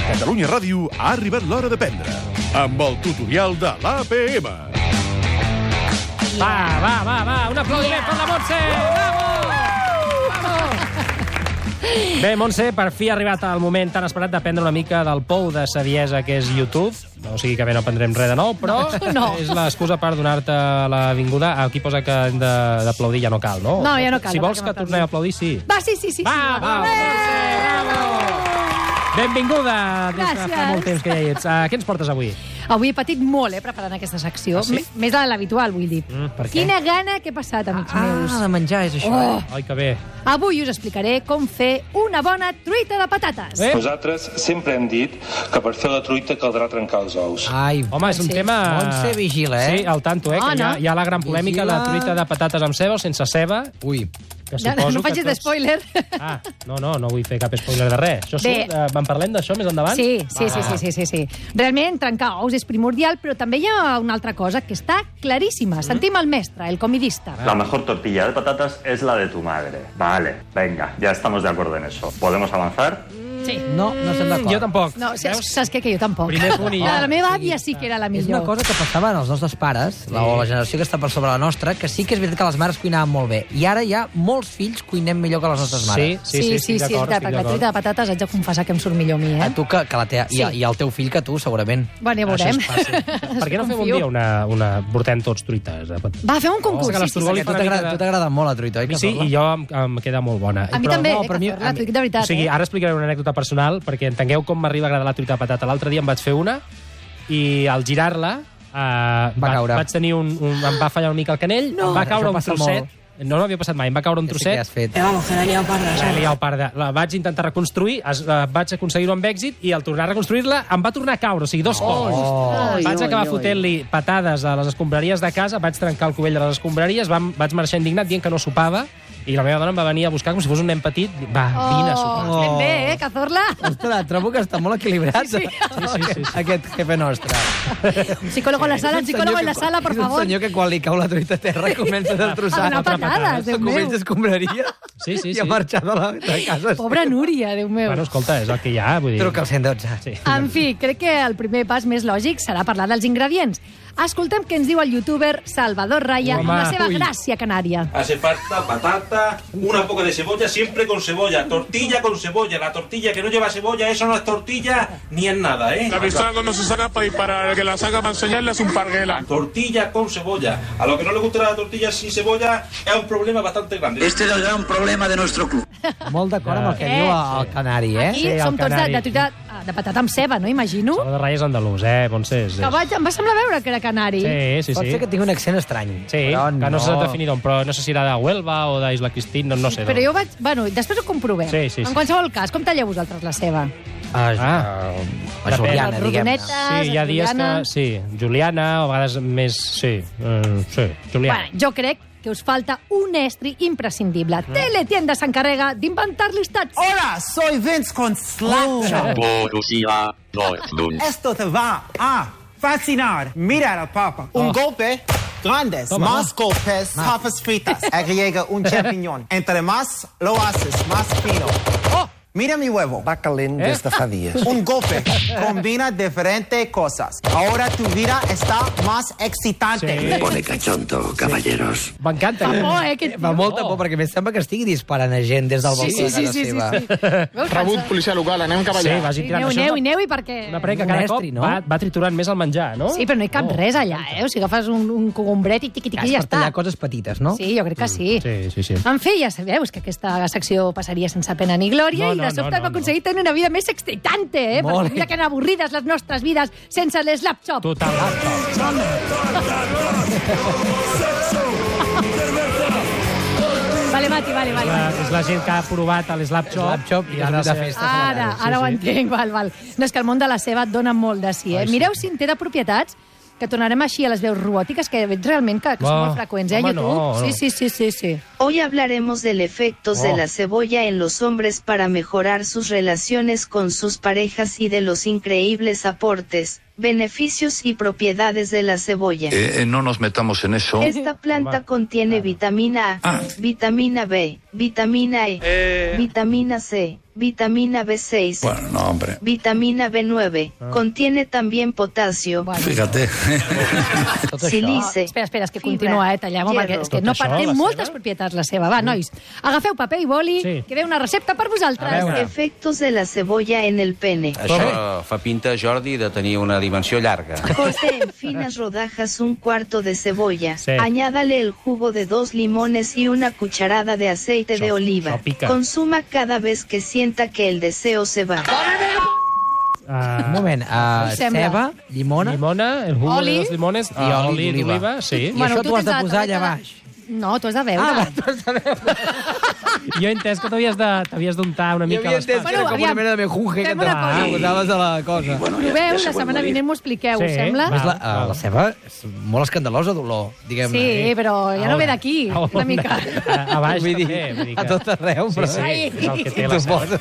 Catalunya Ràdio ha arribat l'hora d'aprendre amb el tutorial de l'APM. Va, un aplaudiment per la Montse! Bravo! Bé, Montse, per fi ha arribat el moment tan esperat d'aprendre una mica del pou de saviesa que és YouTube. No sigui que bé no aprendrem res de nou, però és l'excusa per donar-te la vinguda. Aquí posa que hem d'aplaudir, ja no cal, no? No, ja no cal. Si vols que tornem a aplaudir, sí. Va, sí. Va, Montse, bravo! Benvinguda, des de fa molt temps que ja hi ets. Què ens portes avui? Avui he patit molt, preparant aquesta secció. Sí? Més de l'habitual, vull dir. Per què? Quina gana que he passat, amics meus. de menjar és això. Ai, que bé. Avui us explicaré com fer una bona truita de patates. Nosaltres sempre hem dit que per fer la truita caldrà trencar els ous. Ai, Home, és un tema... Montse, vigila, Sí, al tanto, que hi ha la gran polèmica, Vigila. la truita de patates amb ceba o sense ceba. Ui. Que Ja, suposo no que facis tots- spoiler. No vull fer cap spoiler de res. Això Bé. surt? En parlem d'això més endavant? Sí. Realment, trencar ous és primordial, però també hi ha una altra cosa que està claríssima. Sentim el mestre, el comidista. La mejor tortilla de patatas es la de tu madre. Vale, venga, ya estamos de acuerdo en eso. ¿Podemos avanzar? Sí. No estem d'acord. Jo tampoc. No, Veus? saps què? Que jo tampoc. Primer punt i ja. La meva àvia sí que era la És millor. una cosa que passava als nostres pares, o la generació que està per sobre la nostra, que sí que és veritat que les mares cuinaven molt bé. I ara hi ha molts fills cuinem millor que les nostres mares. Sí, és veritat, perquè la truita de patates haig de confessar que em surt millor a mi, A tu que la teva, Sí. i el teu fill que tu, segurament. Bueno, ja Això veurem. és fàcil. Per què no fem un Confio. dia una... Portem tots truites de patates? Va, fem un concurs. que l'Astorgoli A tu t'agrada molt la truita, oi? Sí, i jo em queda molt bona. A mi Però també, no, que per mi- fer-la, t'ho dic de veritat. O sigui, ara explicaré una anècdota personal, perquè entengueu com m'arriba a agradar la truita de patata. L'altre dia em vaig fer una, i al girar-la Va caure. vaig tenir em va fallar una mica el canell, em va caure això un passa trosset. molt. No m'havia passat mai, em va caure un Ja sé trosset. què has fet. Vamos, que la he liado parda, L'he ¿sabes? liat parda. La vaig intentar reconstruir, vaig aconseguir-ho amb èxit, i al tornar a reconstruir-la em va tornar a caure, o sigui, dos cops. Vaig acabar fotent-li patades a les escombraries de casa, vaig trencar el cubell de les escombraries, vaig marxar indignat dient que no sopava, i la meva dona em va venir a buscar com si fos un nen petit. Va, vine a sopar. Ben bé, Cazorla. Ostres, trobo que està molt equilibrat Sí. aquest jefe nostre. Un psicólogo en la sala, un psicólogo en la sala, por És un favor. senyor que quan li cau la truita a terra comença a destrossar. A donar patades, Déu meu. Cubells d'escombraria i a marxar de casa. Pobra Núria, Déu meu. Bueno, escolta, és el que hi ha, vull dir... Truca al 112. Sí. En fi, crec que el primer pas més lògic serà parlar dels ingredients. Escoltem què ens diu el youtuber Salvador Raya amb la seva gràcia canària. Hace falta patata, una poca de cebolla, siempre con cebolla. Tortilla con cebolla. La tortilla que no lleva cebolla, eso no es tortilla ni es nada, ¿eh? La pistola cuando se saca para disparar, el que la saca para enseñarle es un parguela. Tortilla con cebolla. A lo que no le gusta la tortilla sin cebolla es un problema bastante grande. Este es el gran problema de nuestro club. Molt d'acord amb el que diu el canari, Aquí Sí, el som tots canari. de truita de patata amb ceba, no? Imagino. Salvador Raya és andalús, Montse? Que em va semblar veure que era canari. Sí. Pot ser que tingui un accent estrany. Sí, però que no s'ha definit on, però no sé si era de Huelva o d'Isla Cristina, no sé. Però jo vaig... Bueno, després ho comprovem. Sí. En qualsevol cas, com talleu vosaltres la ceba? La Juliana, Depèn. diguem-ne. Rodonetes, Sí, hi ha dies Juliana. que... Sí, Juliana, o a vegades més... Sí, Juliana. Bueno, jo crec que us falta un estri imprescindible. Teletienda s'encarrega d'inventar listats. Hola, soy Vince con Slapshot. Borussia Dortmund. Esto te va a fascinar. Mira al papa. Un golpe. Grandes, más golpes, papas fritas. Agrega un champiñón. Entre más lo haces, más fino. Mira mi huevo. Va caliente desde fa días. Un golpe combina diferentes cosas. Ahora tu vida está más excitante. Me pone cachondo, caballeros. M'encanta. Fa por, aquest Fa molta por, perquè em sembla que estigui disparant a gent des del balcó de casa seva. Veus, Rebut, policia local, anem cap Sí, allà. vagi tirant. Aneu-hi, perquè... Una prega Un cada estri, cop no? va triturant més el menjar, no? Sí, però no hi cap res allà, O sigui, agafes un cogombret i tiqui-tiqui i ja Per tallar està. coses petites, no? Sí, jo crec que sí. Sí. En fi, ja sabeu que aquesta secció passaria sense pena ni glòria i de sobte hem aconseguit tenir una vida més excitante, Molt Perquè bé. mira que han avorrides les nostres vides sense l'Slap Shop. Total. Vale, Mati, vale. És la gent que ha provat l'Slap Shop. Slap Shop i ara de festa. Ara ho entenc, val. No, és que el món de la ceba et dona molt de sí, Ai, sí. Mireu si en té de propietats, que tornarem així a les veus robòtiques, que veig realment que són molt freqüents, a home, YouTube. no. Sí. Hoy hablaremos del efectos de la cebolla en los hombres para mejorar sus relaciones con sus parejas y de los increíbles aportes Beneficios y propiedades de la cebolla. No nos metamos en eso. Esta planta contiene vitamina A, vitamina B, vitamina E, vitamina C, vitamina B6, Bueno, no, hombre. vitamina B9. Contiene también potasio, Fíjate. silice. Espera, és que continua, tallem-ho, perquè és que no té moltes propietats la seva. Va, nois, agafeu paper i boli, que ve una recepta per vosaltres. Efectos de la cebolla en el pene. Això fa pinta, Jordi, de tenir una dimensió llarga. Corte en finas rodajas un cuarto de cebolla. Añádale el jugo de 2 limones y una cucharada de aceite de oliva. Consuma cada vez que sienta que el deseo se va. Un moment, ceba, llimona... Llimona, el jugo de 2 limones i oli d'oliva, sí. I això t'ho has de posar allà baix. No, t'ho has de veure. Jo he entès que t'havies d'untar una mica les parts. Jo havia entès que era com una mena de mejunje que posaves a la cosa. Proveu, la setmana vinent m'ho expliqueu, us sembla? La ceba és molt escandalosa d'olor, diguem-ne. Sí, però ja no ve d'aquí, una mica. A baix també. A tot arreu, però... Sí, és el que té la ceba.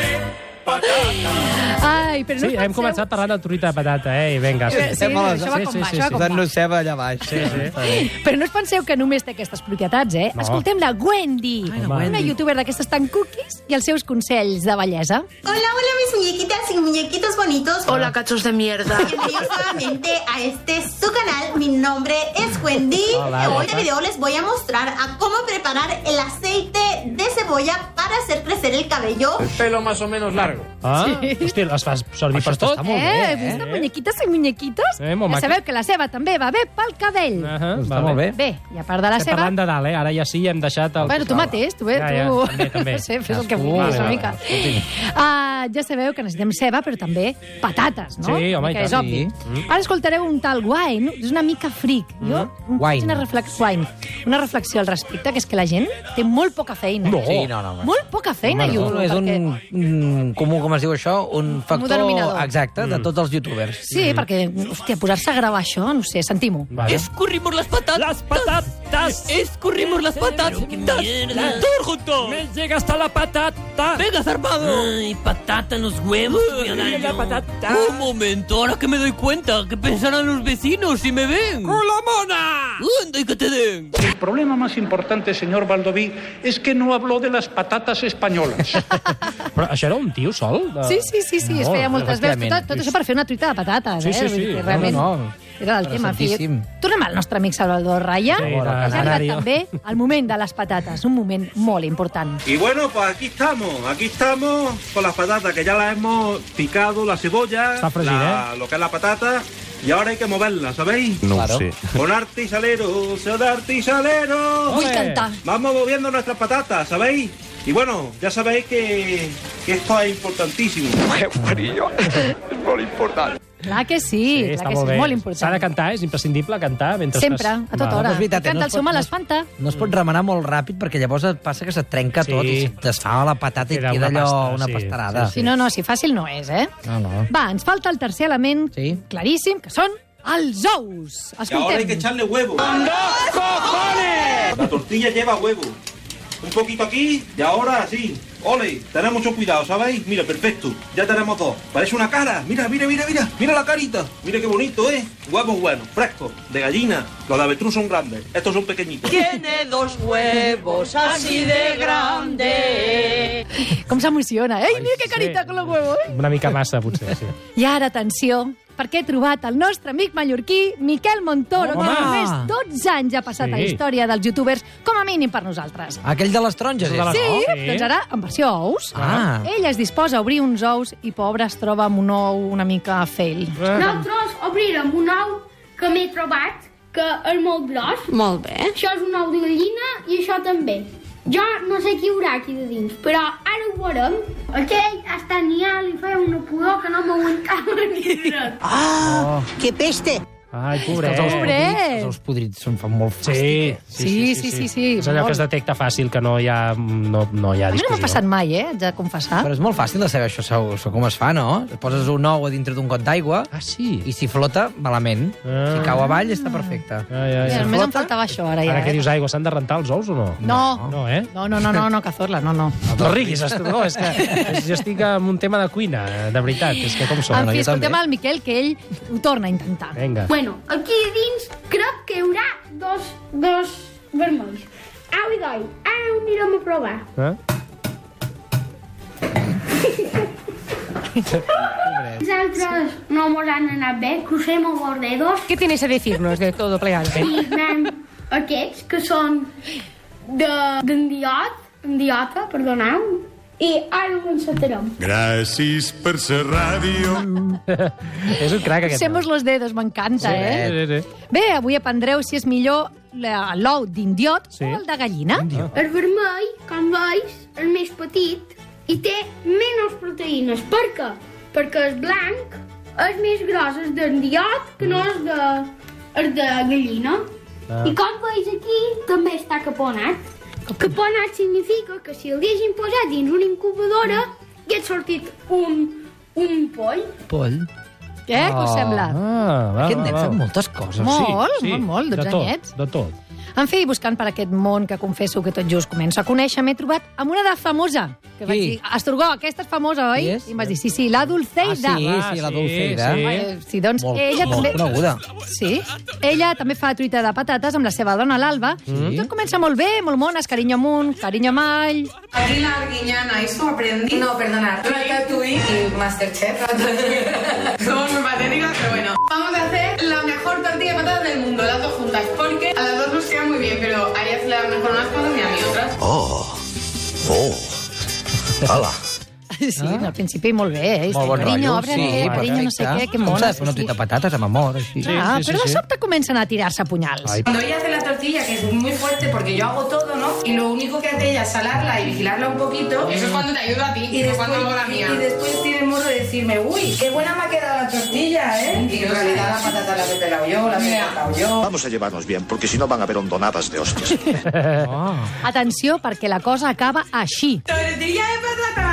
Ai, però no hem començat parlant de truita de patata, i vinga. això va com va. Posant-nos ceba allà baix. Però no us penseu que només té aquestes propietats, Escoltem la Wendy, una youtuber d'aquestes tan cookies, i els seus consells de bellesa. Hola, mis muñequitas y muñequitos bonitos. Hola, cachos de mierda. Bienvenidos nuevamente a su canal. Mi nombre es Wendy. En este video les voy a mostrar a cómo preparar el aceite de cebolla para hacer crecer el cabello. El pelo más o menos largo. Hosti, les fas servir per tot? Vist de muñequitos i muñequitos? Ja sabeu que la ceba també va bé pel cabell. Està molt bé. Bé, i a part de la ceba... Parlant de dalt, ara ja sí, hem deixat el... Bueno, tu mateix, tu. També. No sé, fes el que vulguis, una mica. Ja sabeu que necessitem ceba, però també patates, no? Sí, home, i tant. És obvi. Ara escoltareu un tal Wine, és una mica fric. Jo faig una reflexió al respecte, que és que la gent té molt poca feina. Molt poca feina a YouTube. És un comú, com es diu això, un factor exacte de tots els youtubers. Sí, perquè, hòstia, posar-se a gravar això, no sé, sentim-ho. Escurrimos las patatas. Las patatas. Escurrimos las patatas. Todos juntos. Me llega hasta la patata. Venga, zarpado. Ay, patata en los huevos. La patata. Un momento, ahora que me doy cuenta, ¿qué pensarán los vecinos si me ven? ¡Con la mona! ¡Anda y que te den! El problema más importante, señor Baldoví, es que no habló de las patatas españolas. Però això era un tio sol? Sí, es feia moltes veus. Tot això per fer una truita de patates, Sí. Realment era el tema. Tornem al nostre amic Salvador Raya. Ja ha arribat també el moment de les patates, un moment molt important. Y bueno, pues aquí estamos con las patatas, que ya las hemos picado, la cebolla, lo que es la patata, y ahora hay que moverla, ¿sabéis? No ho sé. Con arte y salero, Vull cantar. Vamos moviendo nuestras patatas, ¿sabéis? Y bueno, ya sabéis que esto es importantísimo. Es molt important. Clar que sí, clar que sí, molt important. S'ha de cantar, és imprescindible cantar mentre sempre, a tota hora. Canta el seu mal espanta. No es pot remenar molt ràpid perquè llavors et passa que se't trenca tot i se't desfà la patata i queda allò una pastarada. Sí, no, si fàcil no és, No. Va, ens falta el tercer element claríssim, que són els ous. Y ahora hay que echarle huevo. ¡Dos cojones! La tortilla lleva huevo. Un poquito aquí y ahora así. Ole, tened mucho cuidado, ¿sabéis? Mira, perfecto. Ya tenemos 2. Parece una cara. Mira. Mira la carita. Mira qué bonito, Huevos buenos, frescos, de gallina. Los de avestruz son grandes. Estos son pequeñitos. Tiene 2 huevos así de grande. Com s'emociona, Mira que carita con los huevos, Una mica massa, potser, sí. I ara, atenció, perquè he trobat el nostre amic mallorquí, Miquel Montoro, que només 12 anys ha passat a la història dels youtubers, com a mínim per nosaltres. Aquell de les taronges, Sí, doncs ara, en versió ous, ell es disposa a obrir uns ous i, pobre, es troba amb un ou una mica fail. Nosaltres obrirem un ou que m'he trobat, que és molt gros. Molt bé. Això és un ou de gallina i això també. Jo no sé qui hi haurà aquí de dins, però ara ho veurem. Aquell hasta ni li feia una pudor que no m'aguantava ni dret. ¡Qué peste! Ai, pobret. Els ous podrits fan molt fàstic. Sí. És allò que es detecta fàcil, que no hi ha discussió. A mi no m'ha passat mai, haig de confessar. Però és molt fàcil de saber això com es fa, no? Poses un ou a dintre d'un got d'aigua i si flota, malament. Si cau avall, està perfecte. Només em faltava això, ara ja. Ara què dius, aigua, s'han de rentar els ous o no? No, Cazorla, no. No riguis, no, és que jo estic en un tema de cuina, de veritat, és que com sona. En fi, escoltem al Miquel, que ell ho torna a intentar. Vinga. Bueno, aquí dins crec que hi haurà dos vermells. Au i doi, ara ho anirem a provar. Els altres no mos han anat bé, crucemos los dedos. ¿Qué tienes a decirnos de todo plegado? I anem aquests, que són d'endiota, perdoneu, i ara ho encetarem. Gràcies per la ràdio. És un crac, aquest. Crucemos los dedos, m'encanta, Sí. Bé, avui aprendreu si és millor l'ou d'indiot o el de gallina. El vermell, com veus, és més petit i té menys proteïnes. Per què? Perquè el blanc és més gros, és d'indiot, que no és de gallina. I com veus aquí, també està caponat. Caponat significa que si el haguessin posat dins una incubadora hagués sortit un poll. Poll? Què us sembla? Aquest nen fa moltes coses. Molt, 12 anyets. De tot. En fi, buscant per aquest món que confesso que tot just començo a conèixer, m'he trobat amb una de famosa. Que vaig dir, Astorgó, aquesta és famosa, oi? I em vas dir, sí, la Dulceida. Sí, la Dulceida. Sí, doncs ella també... Molt coneguda. Sí, ella també fa truita de patates amb la seva dona, l'Alba. Tot comença molt bé, molt mones, carinyo amunt, carinyo amall... Aquí la Arguiñana, eso aprendí. No, perdona, Ratatouille y Masterchef. Somos muy patéticas, pero bueno. Vamos a hacer la mejor tortilla de patatas del mundo, las dos juntas, porque a las dos nos queda muy bien, pero a ella se le dan mejor unas cosas y a mí otras. Hola. Sí, al principi molt bé, carinyo, carinyo, no sé què, que mona. Una truita de patates amb amor, així. Pero de sobte comencen a tirarse a puñals. Cuando ella hace la tortilla, que es muy fuerte porque yo hago todo, ¿no? Y lo único que hace ella es salarla y vigilarla un poquito. Eso es cuando te ayuda a ti, y después, cuando hago la mía. Y después tiene el morro de decirme, uy, qué buena me ha quedado la tortilla, ¿eh? Y en realidad la patata la he pelado yo, la he cortado yo. Vamos a llevarnos bien, porque si no van a haber hondonadas de hostias. Atenció, perquè la cosa acaba així. ¡Tortilla de patatas!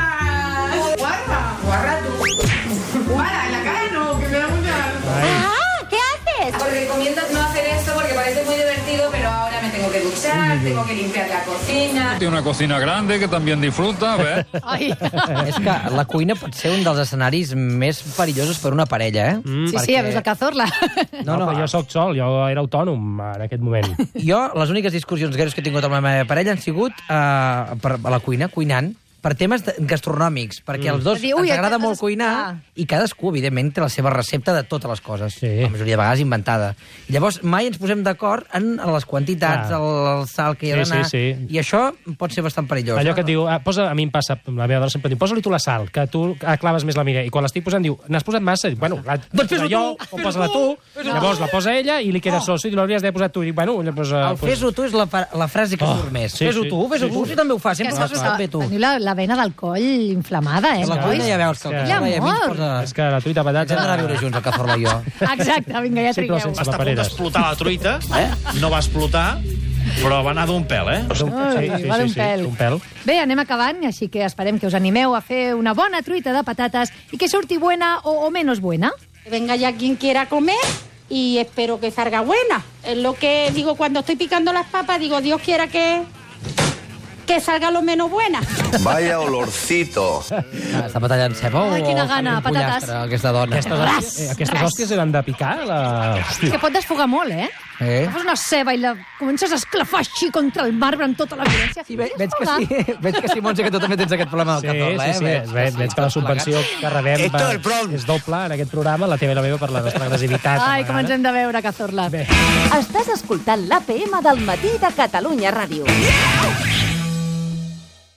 Guarra tú. Guarra, en la cara no, que me da mucha... ¿Qué haces? Porque recomiendas no hacer esto porque parece muy divertido, pero ahora me tengo que duchar, tengo que limpiar la cocina... Tiene una cocina grande que también disfruta, ¿ves? És que la cuina pot ser un dels escenaris més perillosos per una parella, Sí, a veure, Cazorla. No, però jo sóc sol, jo era autònom en aquest moment. Jo, les úniques discussions greus que he tingut amb la meva parella han sigut a la cuina, cuinant, per temes gastronòmics, perquè els dos ens agrada molt cuinar i cadascú, evidentment, té la seva recepta de totes les coses, la majoria de vegades inventada. I llavors mai ens posem d'acord en les quantitats, el sal que hi ha d'anar, i això pot ser bastant perillós. Allò que et diu, a mi em passa, la meva dona sempre diu, posa-li tu la sal, que tu claves més la mira, i quan l'estic posant diu, n'has posat massa? I dic, bueno, posa jo, o posa-la tu, llavors la posa ella i li queda sols, i l'hauries d'haver posat tu, i dic, bueno, llavors... El fes-ho tu és la frase que surt més. Fes-ho tu, si també ho fas, sempre fas bé tu. La vena del coll inflamada, La cuina ja veus que el que és que la truita de patates... Hem d'anar a viure junts, el Cazorla i jo. Exacte, vinga, ja trigueu. Va estar a punt d'explotar la truita, no va explotar, però va anar d'un pèl, Va d'un pèl. Bé, anem acabant, així que esperem que us animeu a fer una bona truita de patates i que surti buena o menos buena. Venga ya quien quiera comer y espero que salga buena. Es lo que digo cuando estoy picando las papas, digo, Dios quiera que salga lo menos buena. Vaya olorcito. Està batallant ceba o... Ai, quina gana, patates. Aquesta dona. Aquestes hòsties eren de picar? Que pot desfogar molt, Agafes una ceba i la comences a esclafar així contra el marbre amb tota la violència. Veig que sí, Montse, que tu també tens aquest problema del Cazorla, Veig que la subvenció que rebem és doble en aquest programa, la teva i la meva, per la nostra agressivitat. Ai, com ens hem de veure, Cazorla. Estàs escoltant l'APM del matí de Catalunya Ràdio.